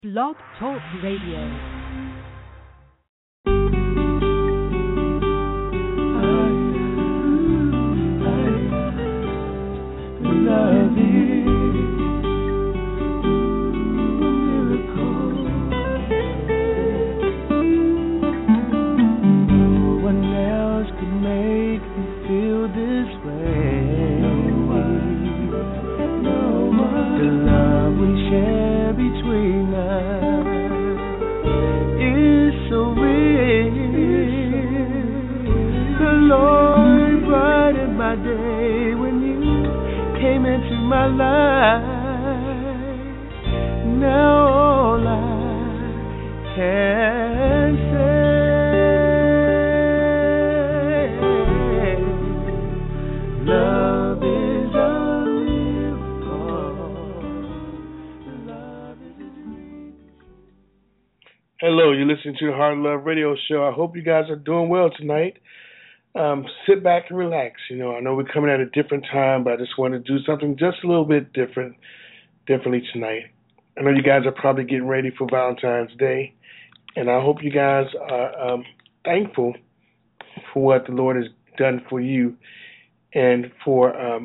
Blog Talk Radio. Love is a miracle. No one else could make me feel this way. No one. The love we share between us is so real. The Lord brightened my day when you came into my life. Now all I can say, love is a miracle. Love is a miracle. Hello, you're listening to the Heart of Love Radio Show. I hope you guys are doing well tonight. Sit back and relax. I know we're coming at a different time, but I just want to do something just a little bit differently tonight. I know you guys are probably getting ready for Valentine's Day, and I hope you guys are thankful for what the Lord has done for you, and for and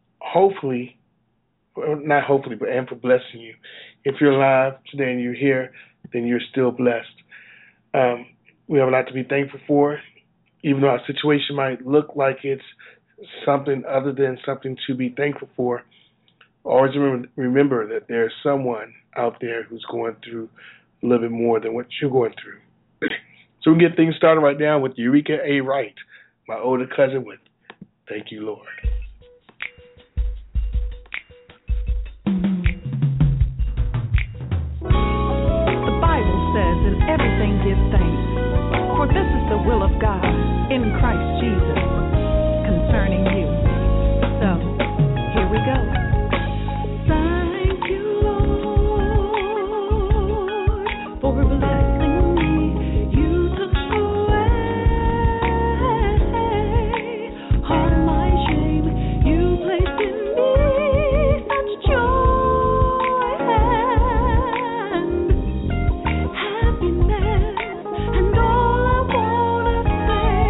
for blessing you. If you're alive today and you're here, then you're still blessed. We have a lot to be thankful for. Even though our situation might look like it's something other than something to be thankful for, always remember that there's someone out there who's going through a little bit more than what you're going through. So we can get things started right now with Eureka A. Wright, my older cousin, with Thank You, Lord. The Bible says, in everything give thanks, for this is the will of God in Christ Jesus concerning you. So, here we go. Thank you, Lord, for blessing me. You took away all my shame. You placed in me such joy and happiness, and all I wanna say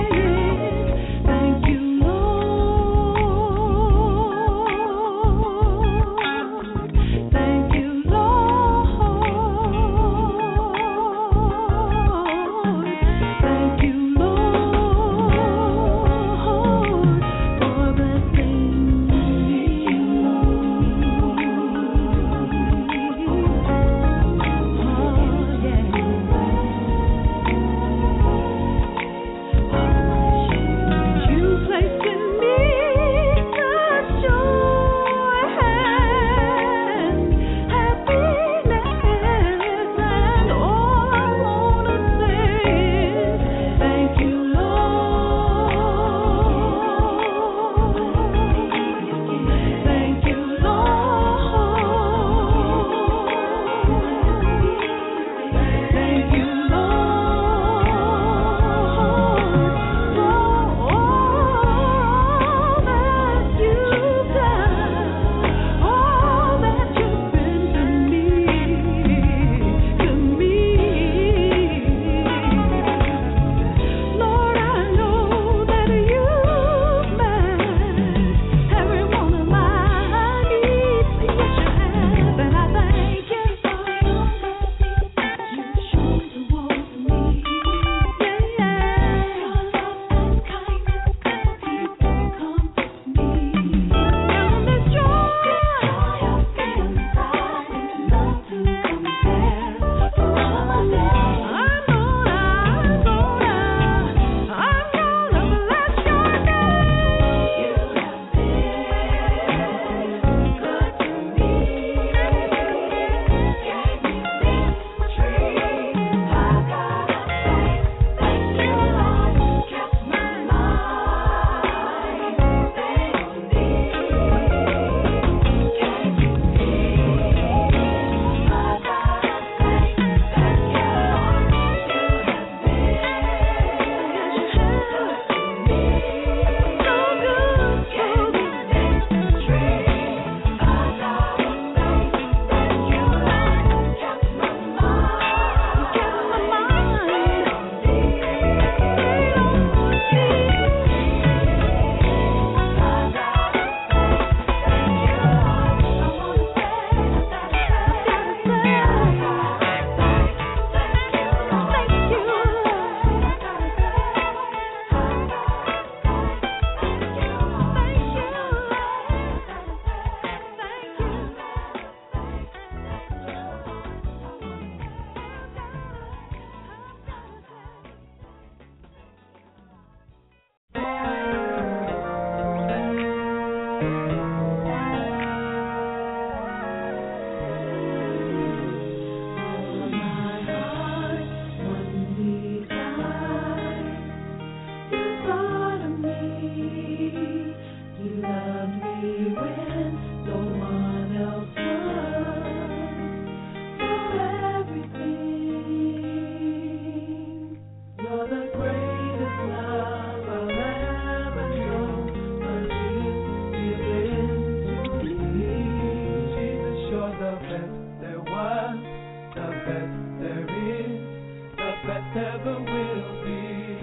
best there is, the best ever will be.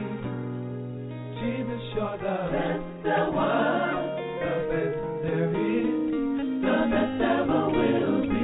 Jesus, you're the best there was, the best there is, the best ever will be.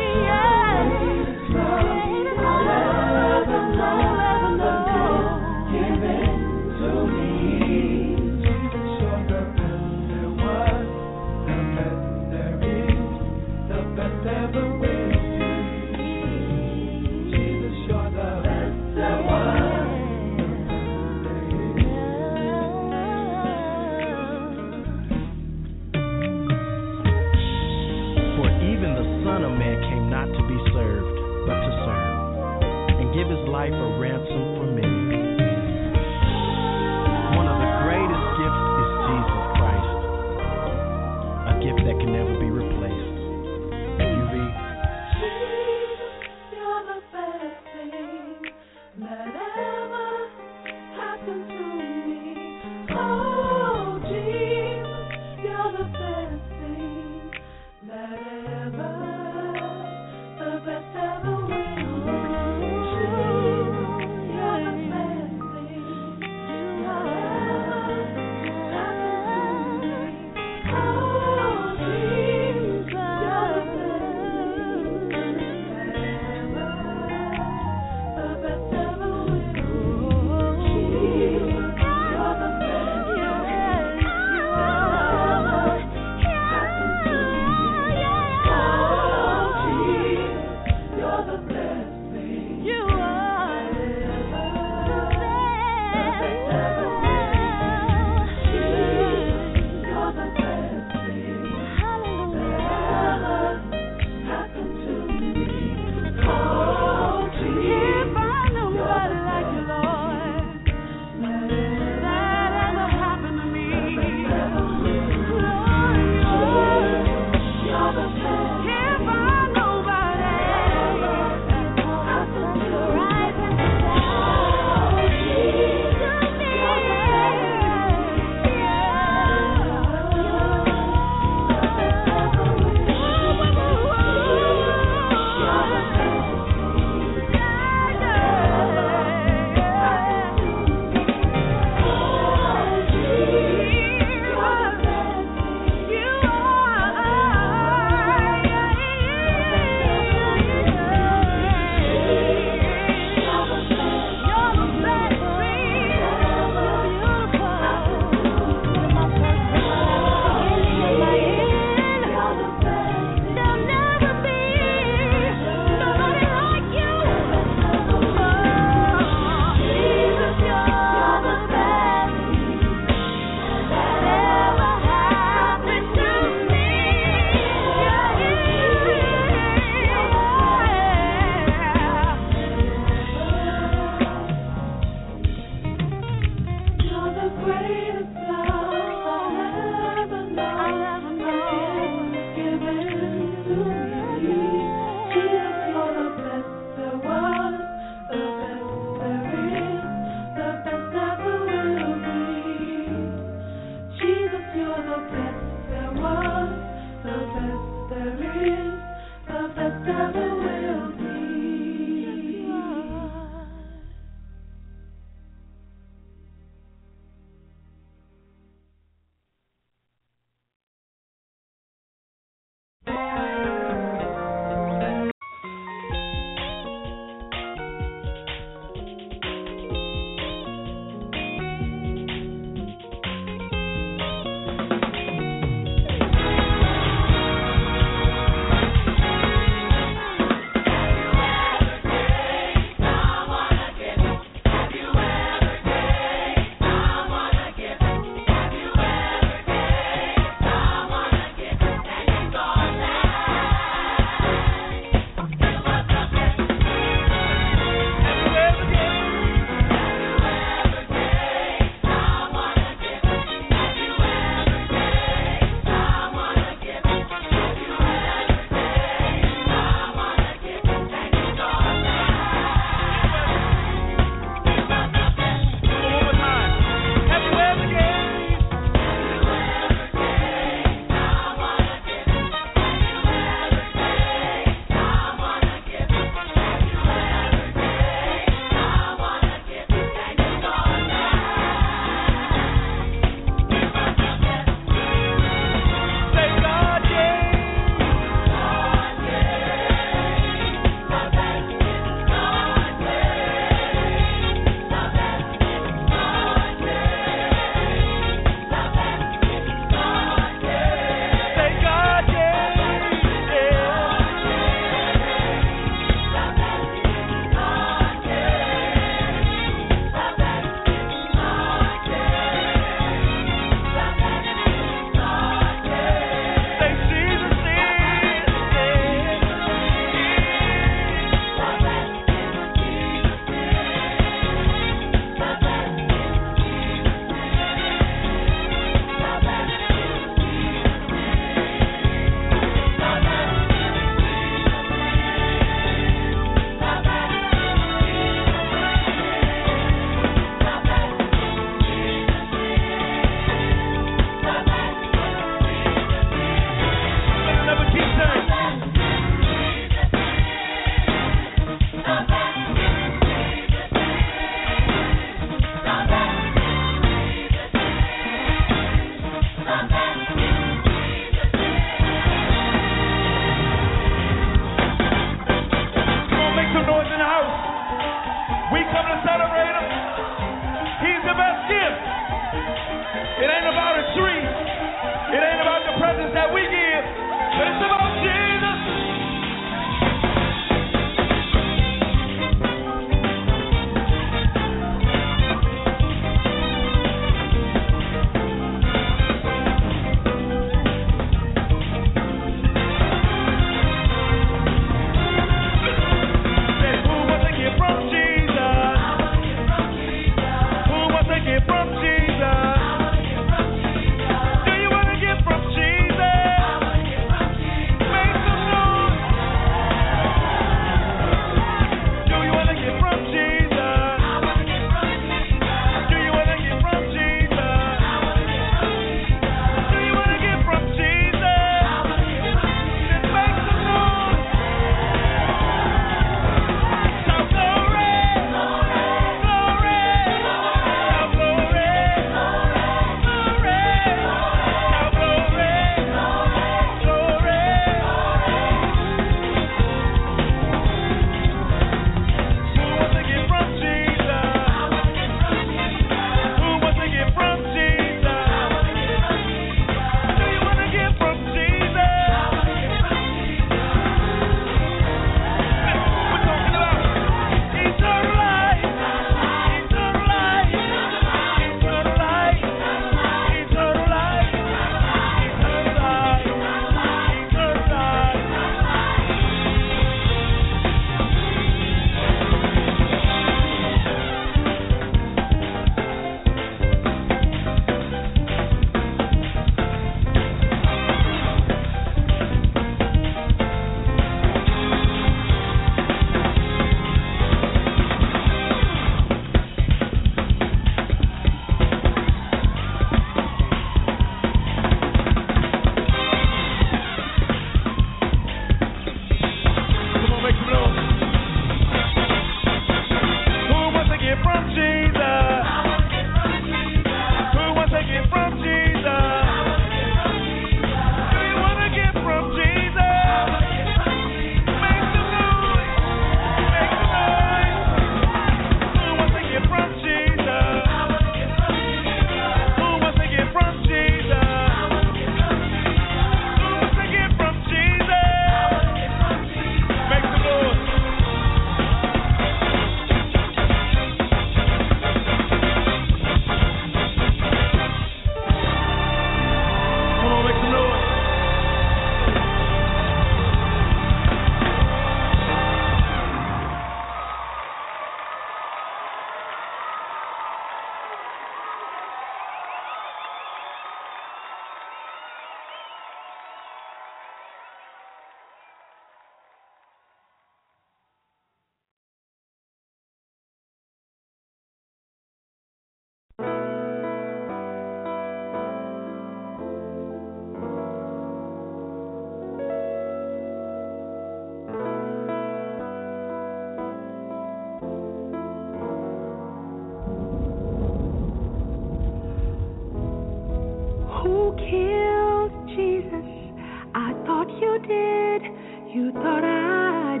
You thought I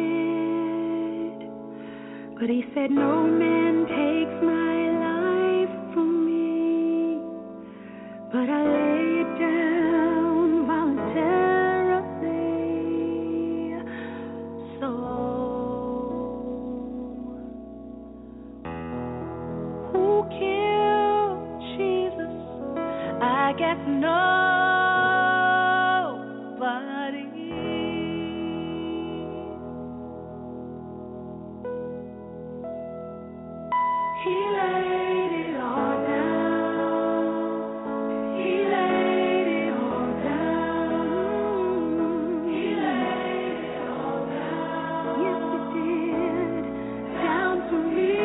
did, but he said no man takes my life from me, but I lay it down voluntarily. So who killed Jesus? I guess nobody. He laid it all down. He laid it all down. He laid it all down. Yes, he did. Down for me.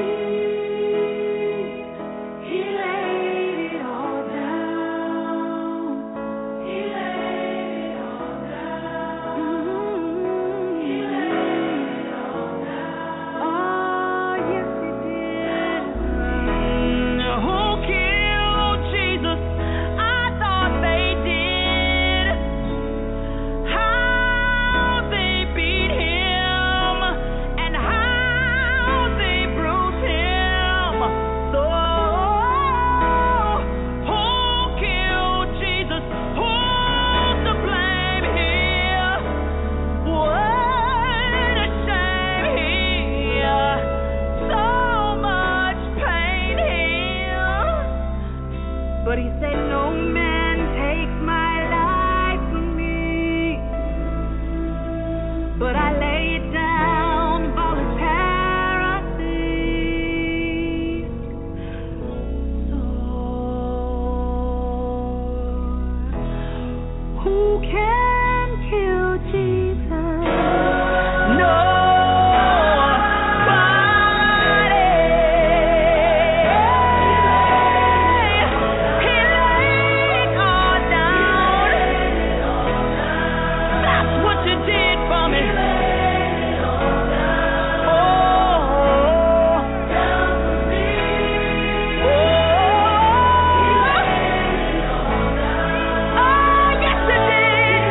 He laid it all down. He laid it all down. He laid it all down. Oh, yes, he did. Who killed Jesus? I thought they did. How they beat him and how they bruised him. So who killed Jesus? Who's to blame here? What a shame here. So much pain here. But he said no man takes my life from me, but I lay it down voluntarily. So Oh, yes, it did.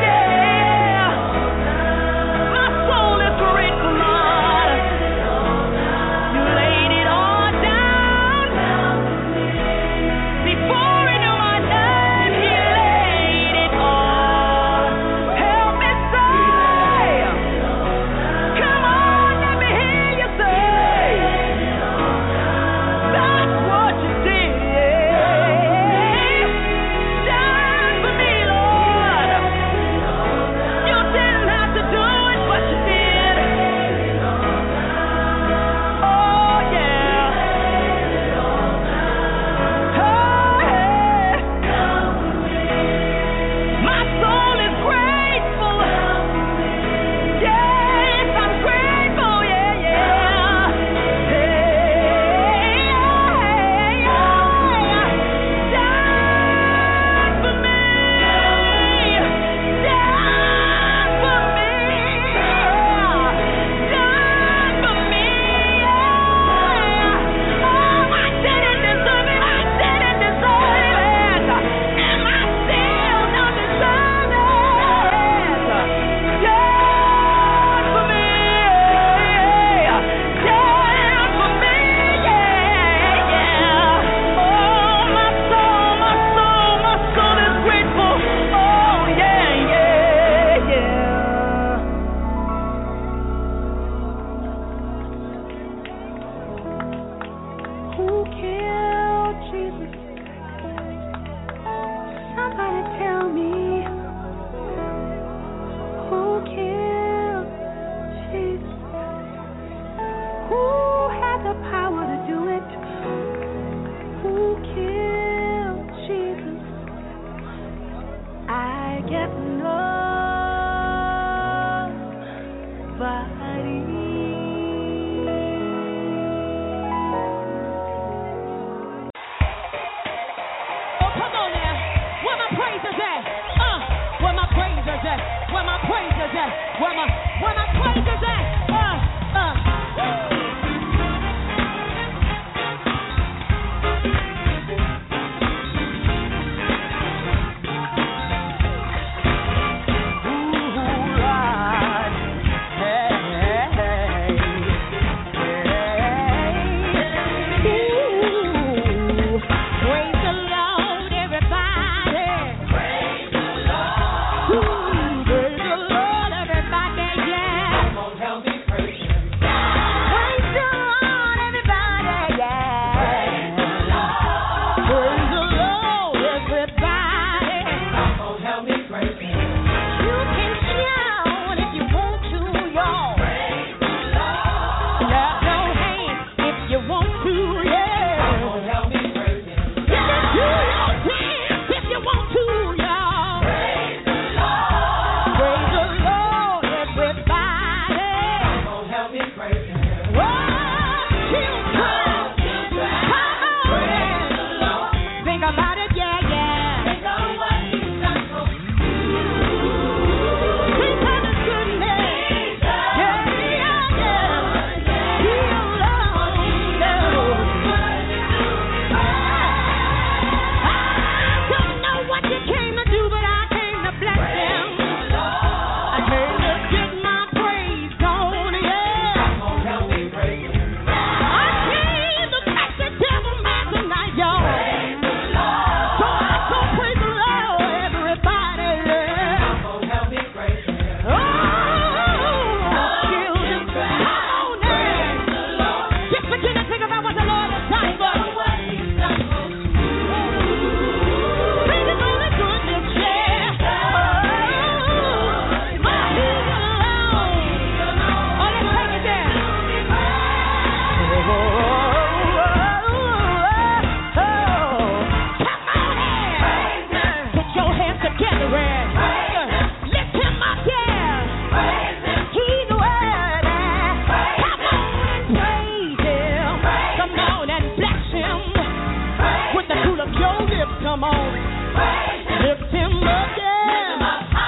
Come on. Lift him up, yeah.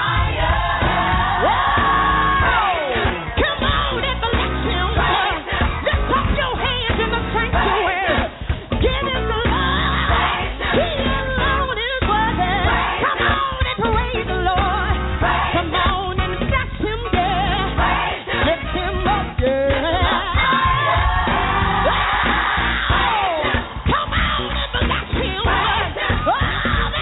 Come on and bless him. Lift up your hands in the sanctuary. Give him the love. He alone is worthy. Come on and praise the Lord. Come on and bless him, yeah. Lift him up, yeah. Come on and bless him. Oh,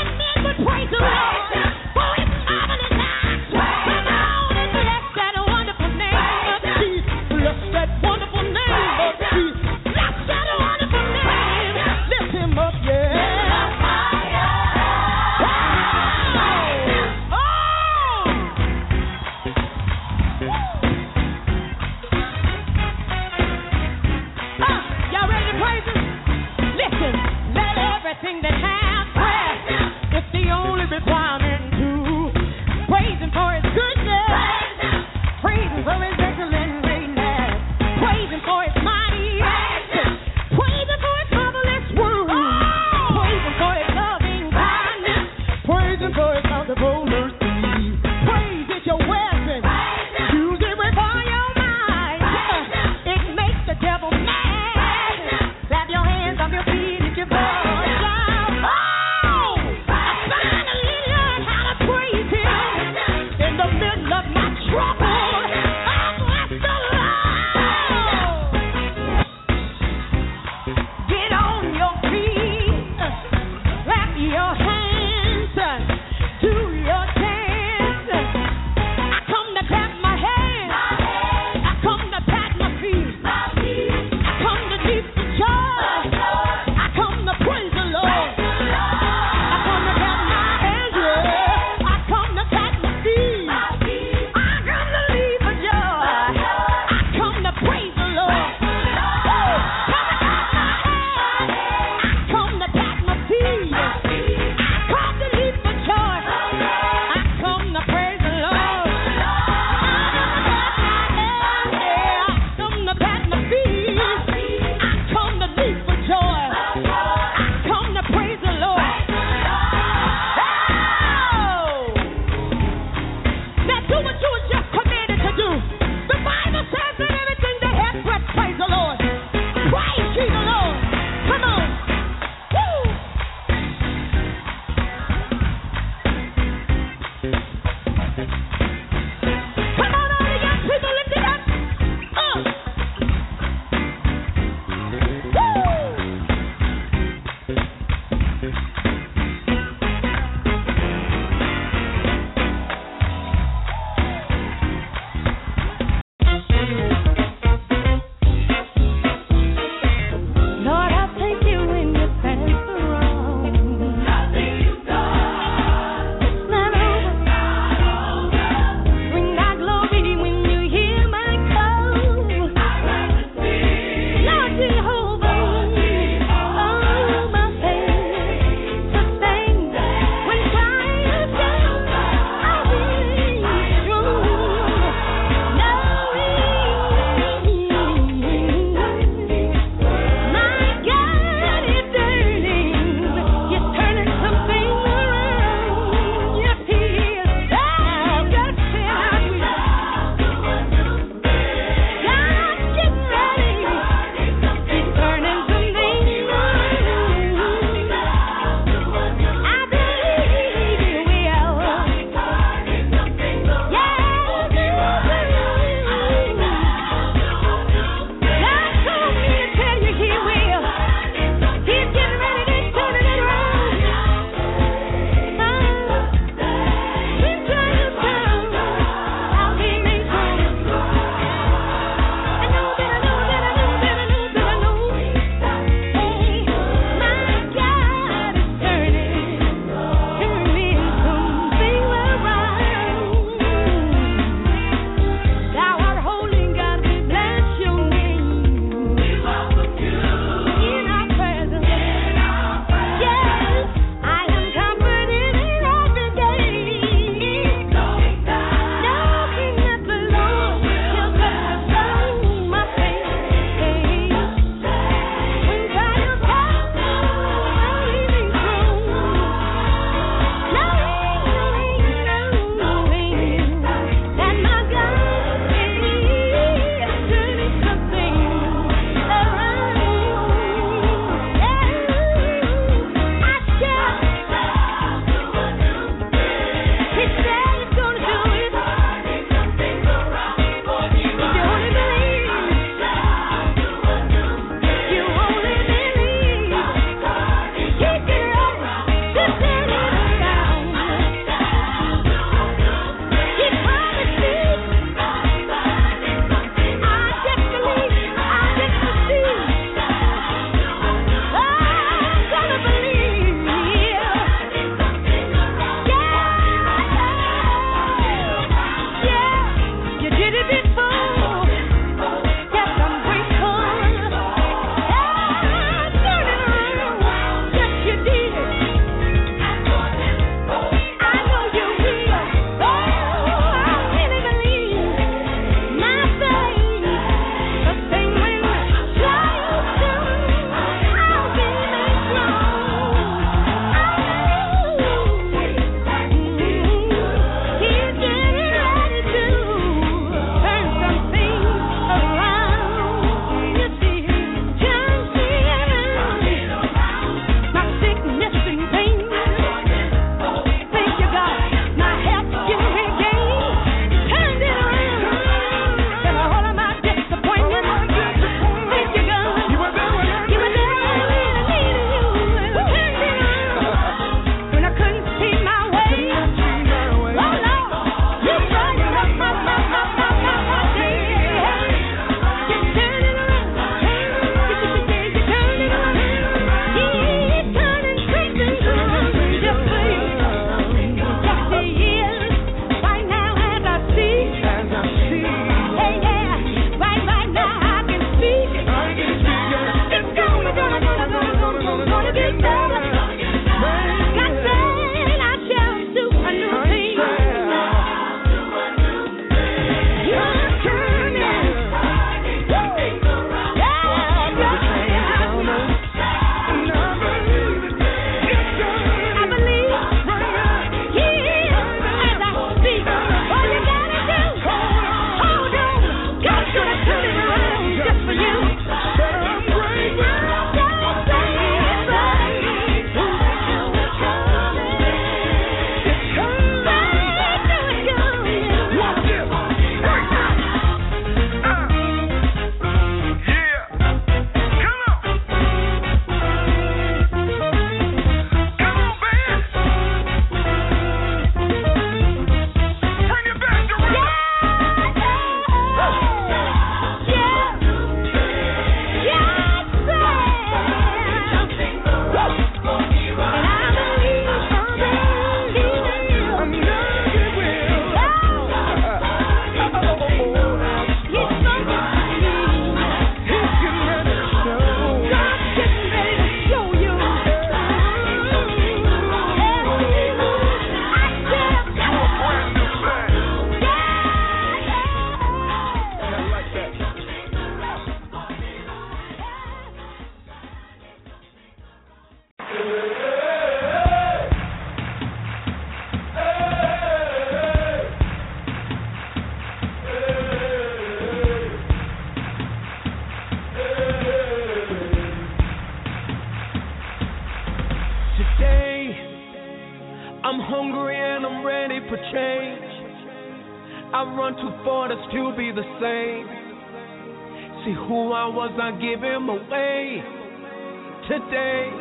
Today, I'm hungry and I'm ready for change. I run too far to still be the same. See who I was, I give him away. Today,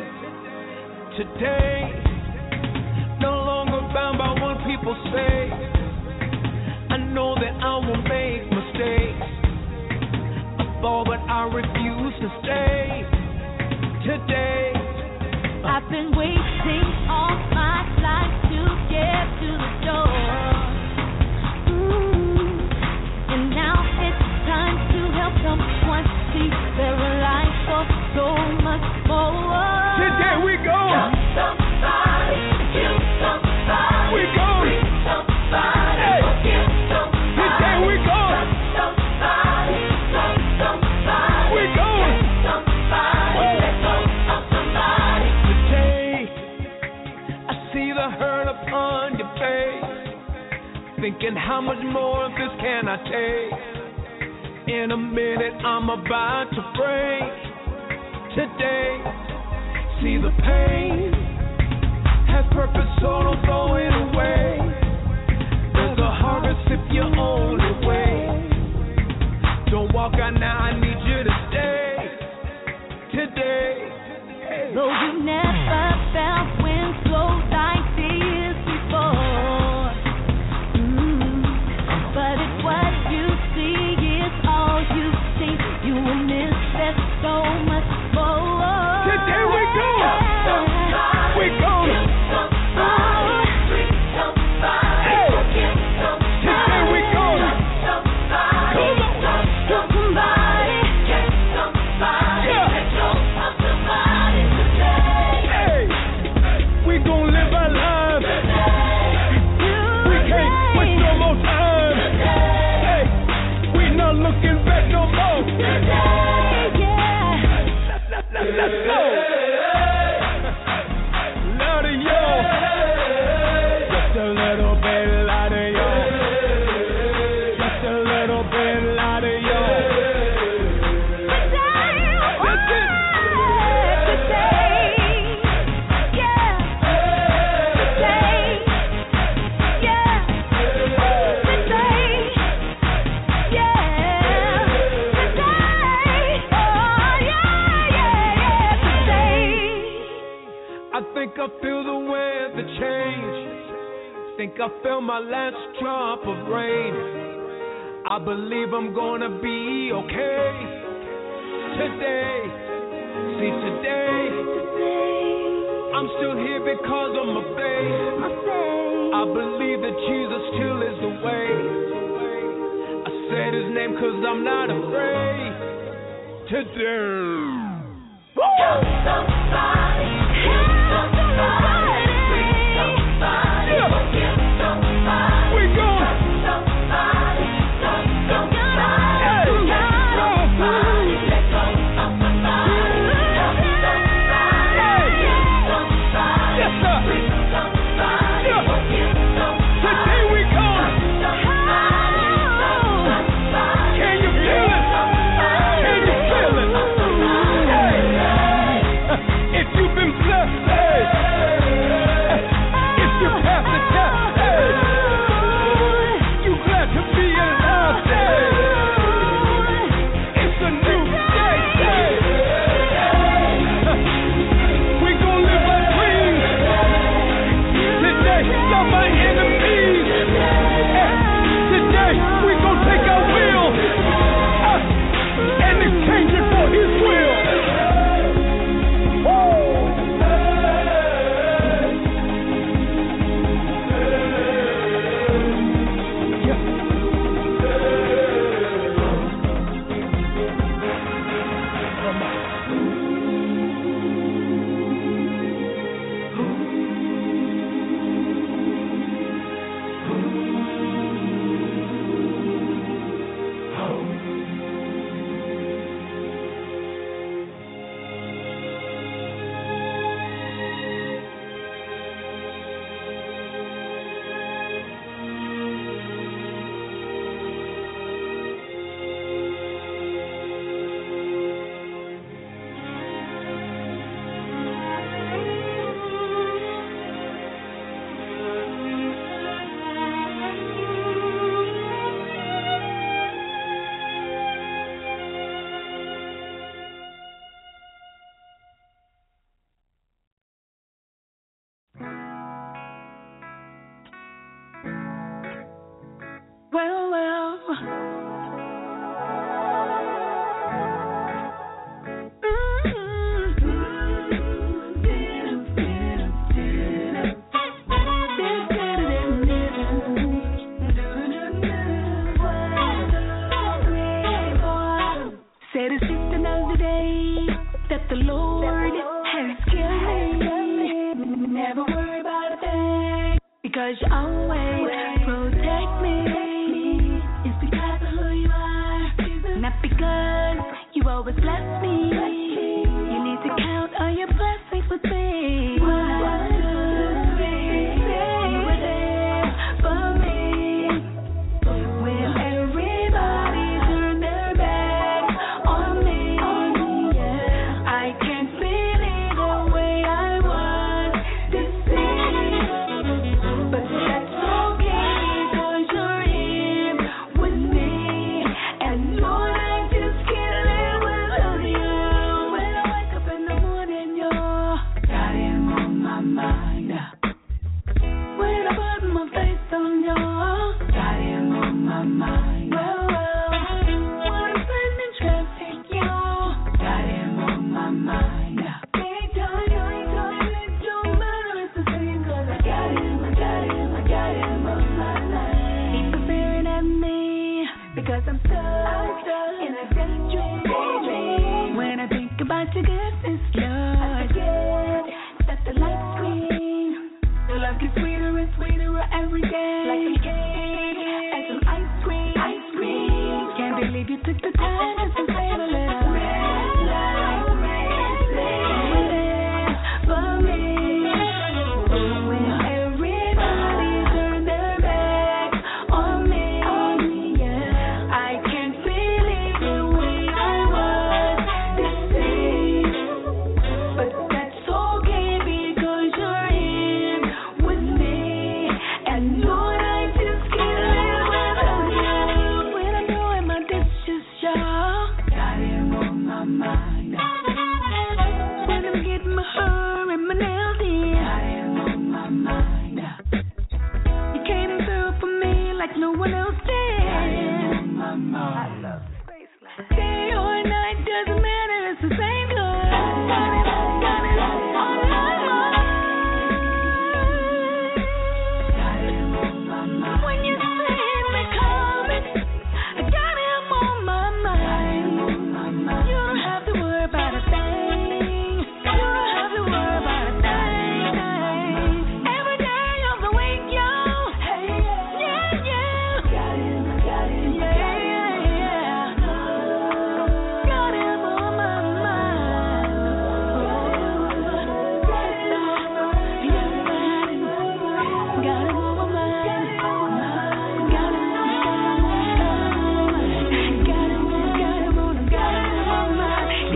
no longer bound by what people say. I know that I will make mistakes. I fall, but I refuse to stay. Today, I've been waiting all my life to get to the door. And now it's time to help someone see their life for so much more. today we go. Love somebody, kill somebody, We go. free somebody, Hey. forgive somebody. Today we go. Touch somebody, love somebody, We go. get somebody, let go of somebody. Today, I see the hurt upon your face, thinking how much more of this can I take? In a minute, I'm about to break. Today, see the pain has purpose, so don't throw it away. There's a harvest if you only wait. Don't walk out now, I need you to stay. Today. Though you never felt wind blow like this before. But if what you see is all you see, you will miss that so much more. Today we go. We go. Somebody, free somebody, Hey. forgive somebody. Today we go. Somebody, Come on. love somebody, get somebody, Yeah. let go of somebody today. Hey, we gon' live our lives. We can't waste no more time. Hey, we not looking back no more. Let's go. Louder, y'all. Just a little bit louder, y'all. Just a little bit louder, y'all. That's it. I think I feel the weather change. Think I feel my last drop of rain. I believe I'm gonna be okay. Today, see today, I'm still here because of my faith. I believe that Jesus still is the way. I said his name 'cause I'm not afraid. Today. Love somebody, kill somebody, free somebody, Yeah. forgive somebody. We go. Touch somebody, love somebody, Hey. get somebody, let go of somebody. Love somebody, Hey. kill somebody, Yes, sir. free somebody, Yeah. forgive somebody. Today we go. Somebody, love somebody, Can you feel it? Can you feel it? Hey. If you've been blessed, hey, Said it's just another day that the Lord has given me. Never worry about a thing, because you always protect me. It's because of who you are, not because you always bless me. You need to count all your blessings with me. 1, 2, 3, you were there for me when everybody turned their back on me. I can't believe the way I was deceived, but that's okay because you're here with me. And Lord, I just can't live without you. When I wake up in the morning, you're got him on my mind. When I put my face on you, got him on my mind. Well, when I'm sitting in traffic, you got him on my mind. Anytime, it don't matter, it's the same, 'cause I got him on my mind. Keep staring at me because I'm stuck in a daydream. When I think about your goodness, Lord, I forget that the light's green. Your love gets sweeter and sweeter every day, like some cake and some ice cream. Can't believe you took the time just to say a little red light. You were there for me when everybody turned their back on me. I can't believe the way I was deceived, but that's okay because you're here with me. And Lord, I just can't live without you. When I'm doing my dishes, y'all got him on my mind. When I'm getting my hair and my nails done, got him on my mind. You came through for me like no one else did. Got him on my mind. Day or night, doesn't matter, it's the same good. Got it on my mind. Got him on my mind. When you see me coming, I got him on my mind. You don't have to worry about a thing. You don't have to worry about a thing. Every day of the week, yo. Yeah. Got him, yeah. Got him on my mind. Yes, got him on my mind. Got him on my mind. Got him on my mind. Got him on my mind.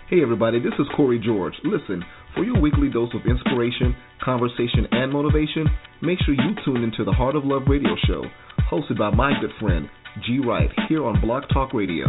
Hey everybody, this is Corey George. Listen, for your weekly dose of inspiration, conversation, and motivation, make sure you tune into the Heart of Love radio show, hosted by my good friend, G. Wright, here on Blog Talk Radio.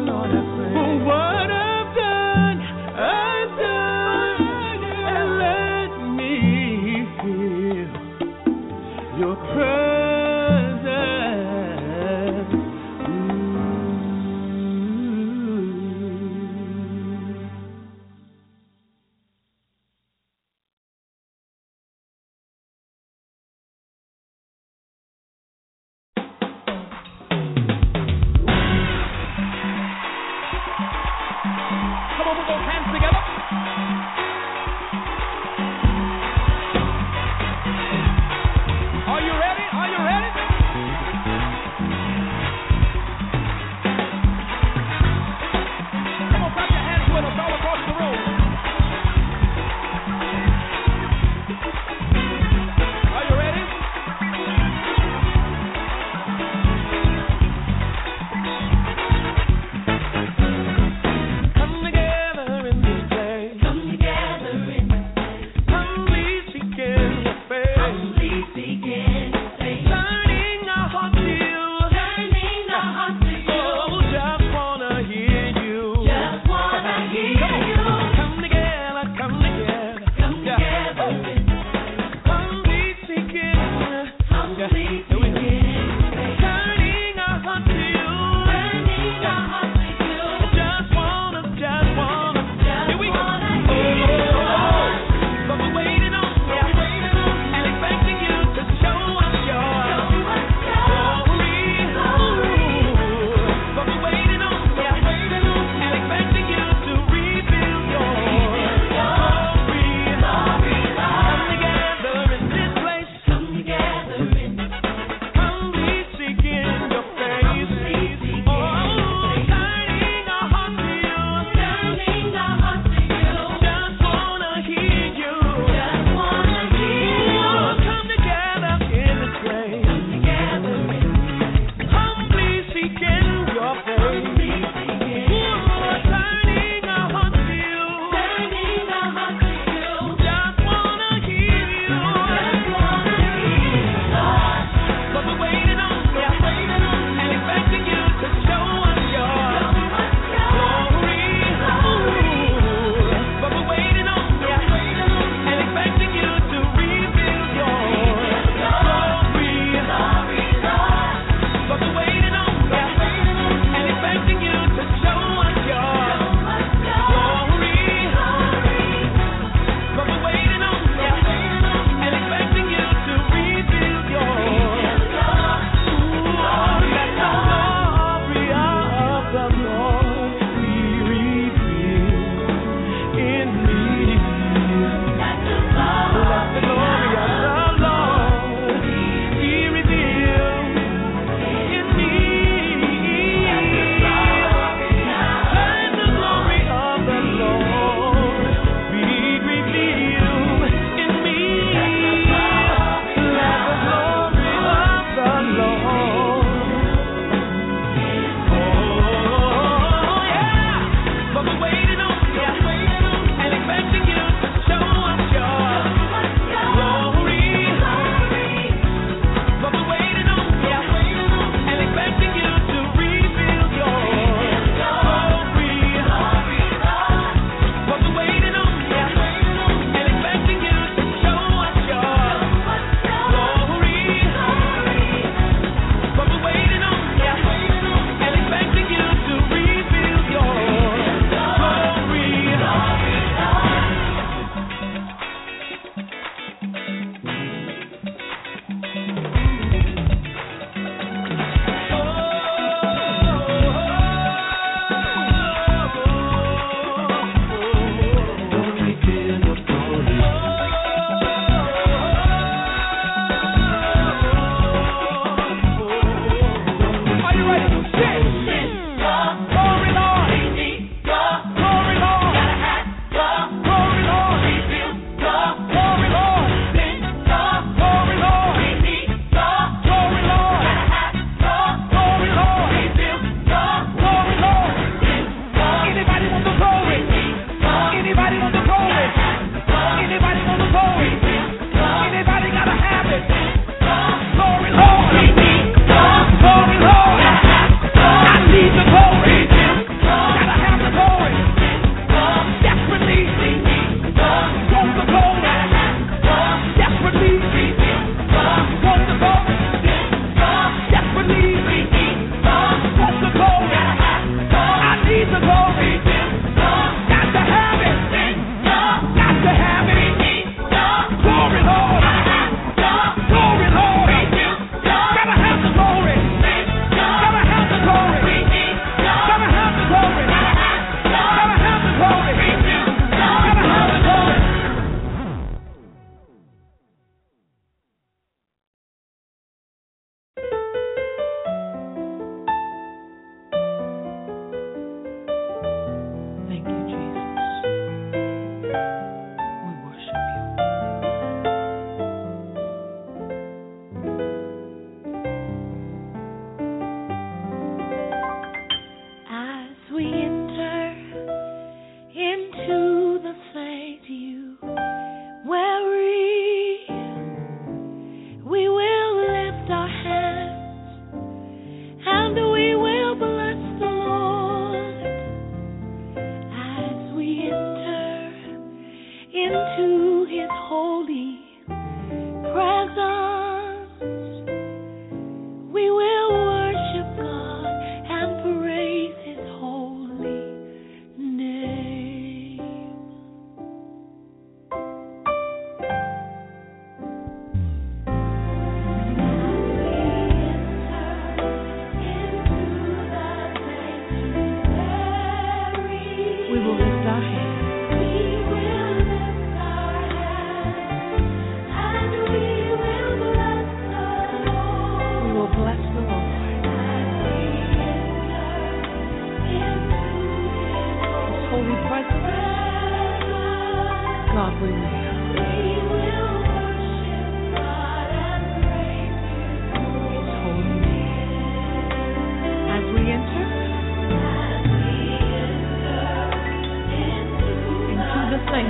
What I've done, and let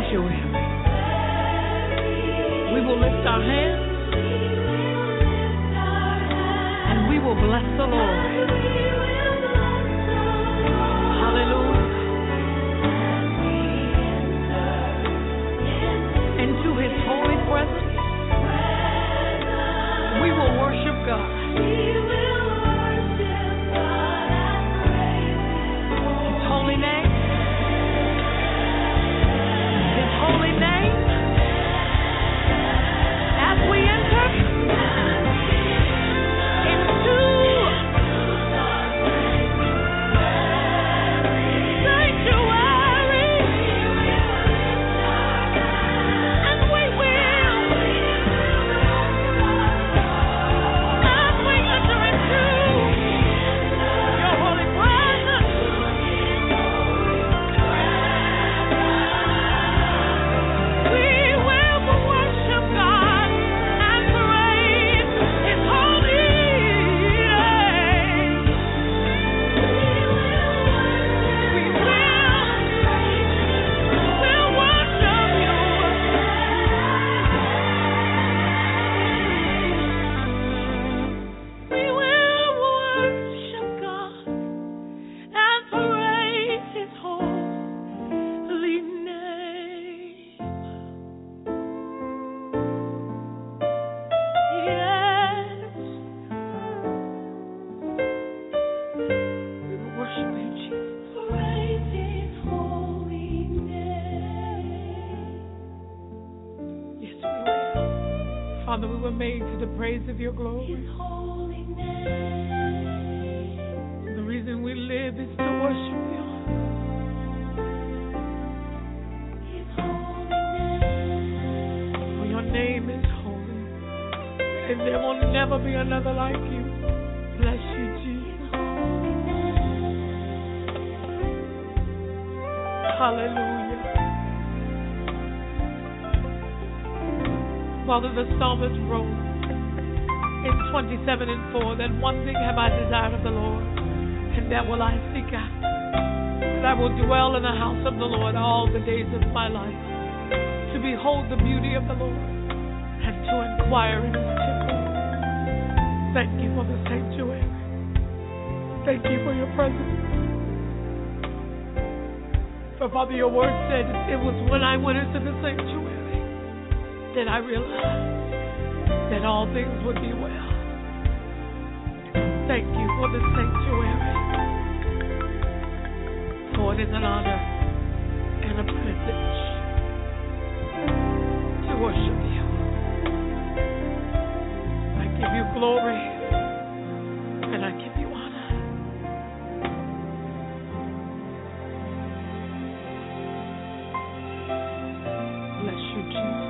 sanctuary. We will lift our hands and we will bless the Lord. Hallelujah. Into his holy presence, we will worship God. His holy name. His holy name. As we enter into sanctuary, and we will, as we enter into your holy presence, we will worship God and praise his holy name. We'll worship you. We will worship God and praise his holy name. Yes, we will worship you, Jesus. Praise his holy name. Yes, we will. Father, we were made to the praise of your glory. His holy name. The reason we live is to worship you. His holy name. For your name is holy, and there will never be another like you. Bless you, Jesus. Hallelujah. Father, the psalmist wrote in 27:4 that one thing have I desired of the Lord, and that will I seek after, that I will dwell in the house of the Lord all the days of my life, to behold the beauty of the Lord and to inquire in his temple. Thank you for the sanctuary. Thank you for your presence. For Father, your word said it was when I went into the sanctuary that I realized that all things would be well. Thank you for the sanctuary. For it is an honor and a privilege to worship you. I give you glory and I give you honor. Bless you, Jesus.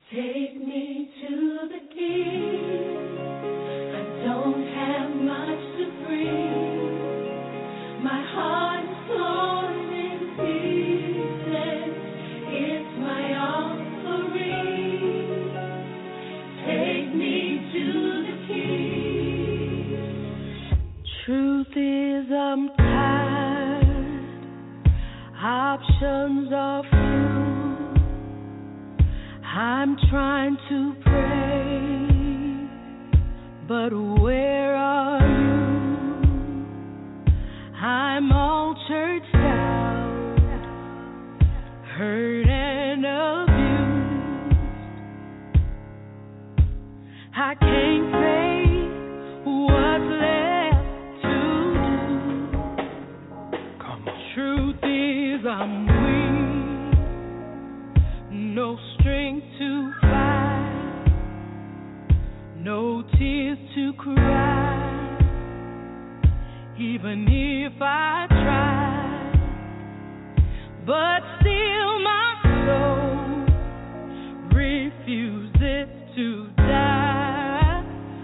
Take me to the King. I don't have much to bring. My heart is torn in pieces. It's my offering. Take me to the King. Truth is, I'm tired. Options are few. I'm trying to pray, but where are you? I'm all churched out, hurt and abused. I can't say what's left to do. Come on. Truth is, I'm weak, no strength to fight, no tears to cry, even if I try, but still my soul refuses to die.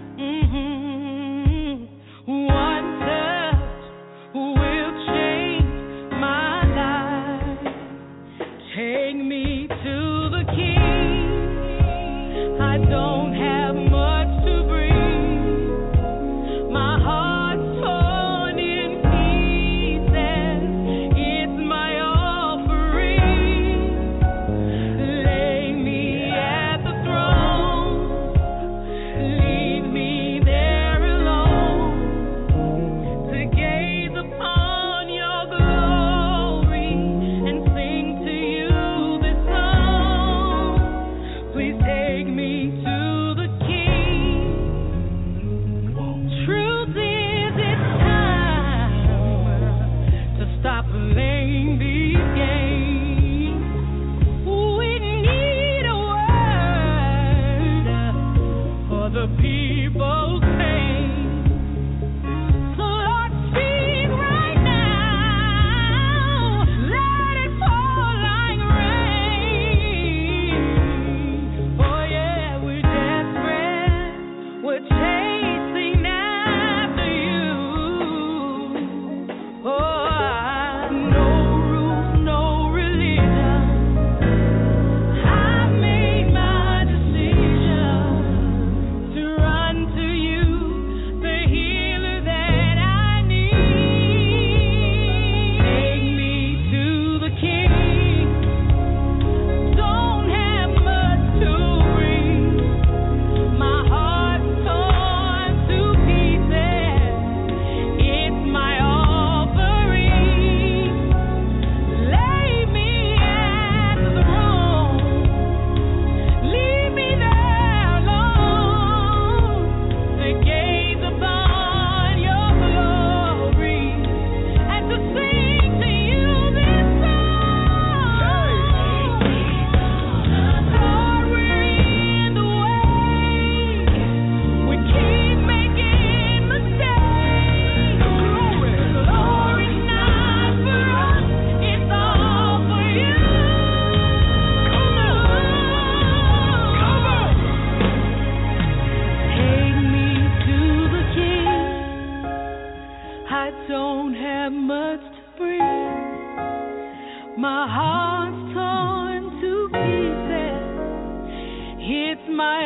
One touch will change my life. Take me to the King. I don't have much to bring. My heart's torn in pieces. It's my offering. Lay me at the throne. Leave me there alone to gaze upon your glory and sing to you this song. Please take me to the King. Truth is, it's time to stop playing these games. We need a word for the people's pain. So Lord, speak right now. Let it fall like rain. Oh yeah, we're desperate. We're chasing after you. Oh, no rules, no religion. I've made my decision to run to you, the healer that I need. Take me to the King. Don't have much to bring. My heart's torn to pieces. It's my offering. Lay me at the throne. Leave me there alone to gaze upon your glory and to sing to you this song. Lord, we're in the way. We keep making mistakes. Glory's not for us, it's all for you. Take me to the King. I don't have much to bring. My heart's torn to pieces. It's my